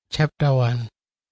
Chapter 1.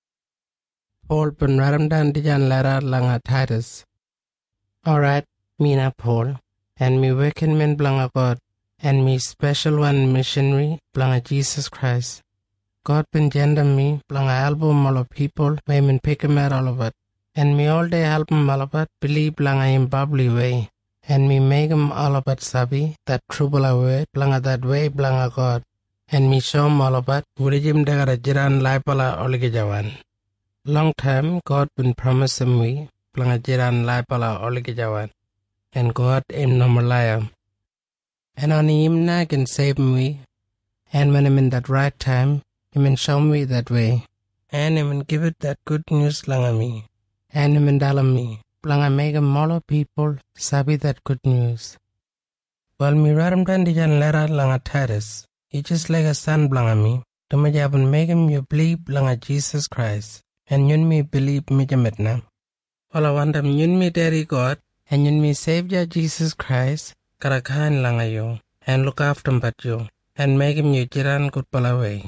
Paul penwaramdan dijan lara langa Titus. Alright, mina Paul, and me working men blanga God, and me special one missionary blanga Jesus Christ. God penjenda me blanga album all of people, may men pick him at all of it, and me all day help him all of it, believe blanga in bubbly way, and me make him all of it sabi, that trouble away, blanga that way blanga God. And me show all of it, Burijim dagara jiran laipala oligijawan. Long time, God been promising me, planga jiran laipala oligijawan. And God in nomalaya. And on him na can save me. And when I'm in that right time, he can show me that way. And he can give it that good news langa me. And he can tell me, planga make all people sabi that good news. Well, me raramdan dijan lera langa Titus. He just like a son blanga me, to me jaban make him you believe blanga Jesus Christ, and yun me believe me jametna. All I want him yun me daddy God, and yun me Savior Jesus Christ, karakan langa you, and look after him but you, and make him you jiran good way.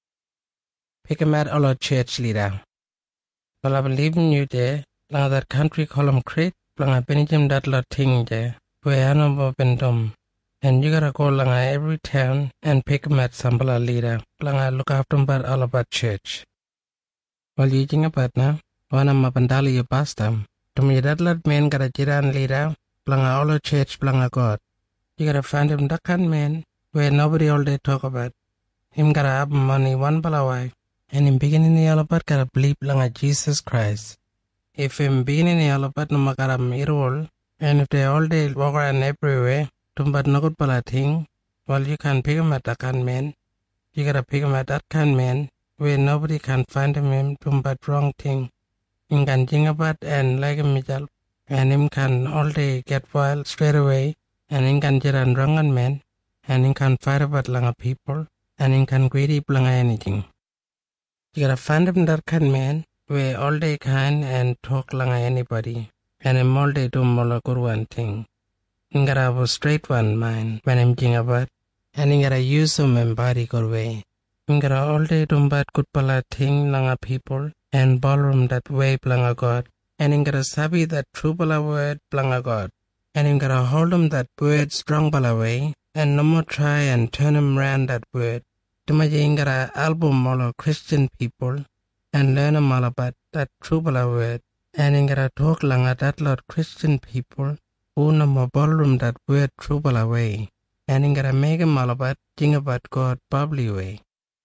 Pick him at all our church leader. Well, I believe in you there, langa that country call him Crete, blanga benijim that lot thing there, where I know bendum. And you gotta go langa every town and pick him at Sambala leader. Langa look after him but all about church. While you jing about na, wana mapandali you pastor. To me that lot man gotta jiran leader, blanga all church blanga God. You gotta find him that kind man where nobody all day talk about. Him gotta have money one balawai. And him beginning the all about gotta believe blanga Jesus Christ. If him beginning the all about no magara mirror, and if they all day walk around everywhere, but no good pala thing. Well, you can pick him at that kind man. You gotta pick him at that kind man where nobody can find him but wrong thing. Him can jing about and like him mijal, and him can all day get wild straight away, and him can jiran wrong man, and him can fight about langa people, and him can greedy blanga anything. You gotta find him that kind man where all day kind and talk langa anybody, and him all day do mola good one thing. You gotta have a straight one mind when I'm jing about, and you gotta use them in body good way. You gotta all day do bad good pala thing langa people, and ballroom that way blanga God, and you gotta sabi that true pala word blanga God, and you gotta hold them that word strong pala way, and no more try and turn them round that word. Tumaji you gotta album all Christian people, and learn them all about that true pala word, and you gotta talk langa that lot Christian people, no more ballroom that word trouble away, and you gotta make him all about thing about God bubbly way.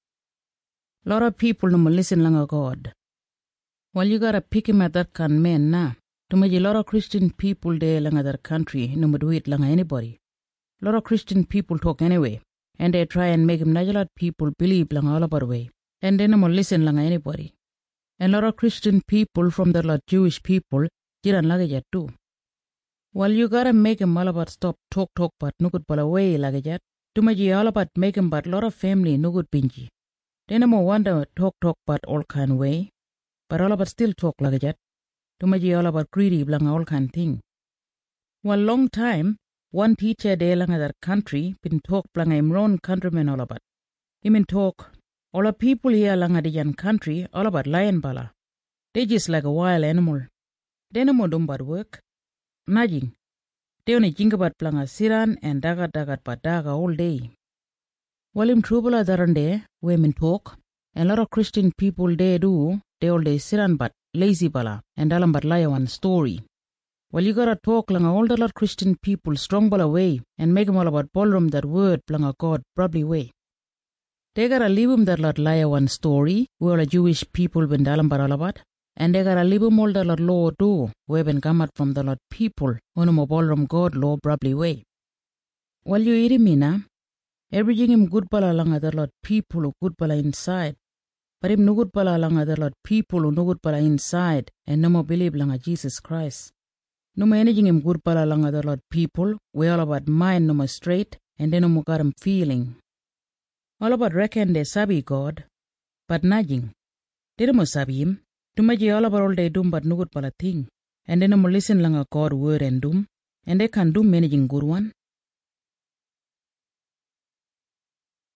Lot of people no more listen langa God. Well, you gotta pick him at that kind man na. To me, a lot of Christian people there langa that country no more do it langa anybody. Lot of Christian people talk anyway, and they try and make him lot people believe langa all about way, and they no more listen langa anybody. And lot of Christian people from the lot Jewish people jiran lagajat too. Well, you gotta make him all about stop talk but no good pala way like that. Tumaji all about make him but lot of family no good binji. Then no more wonder talk but all kind way. But all about still talk like that. Tumaji all about greedy blang all kind thing. Well, long time, one teacher de lang other country been talk blang him own countrymen all about. Him in talk, all the people here lang adijan country all about lion bala. They just like a wild animal. They no more do bad work. Najing. They only think about planga siran and dagat padaga all day. While in trouble other women talk, and a lot of Christian people they do, they all day siran but lazy bala, and dalam but lie one story. Well, you gotta talk langa all the lot Christian people strong bala way, and make them all about ballroom that word planga God probably way. They gotta leave them that lot lie one story, where all Jewish people been dalam but all about. And they gotta leave all the Lord law too, we been come out from the Lord people, uno ballroom God law probably way. Well, you hear me na? Everything him good pala langa the Lord people who good pala inside. But him no good pala langa the Lord people who no good pala inside, and no more believe langa Jesus Christ. No more anything him good pala langa the Lord people, we all about mind no more straight, and then no more got him feeling. All about reckon they sabi God, but nothing. They no more sabi him. Tumaji all about all they do but no good pala thing. And then no listen langa God word and doom. And they can do managing good one.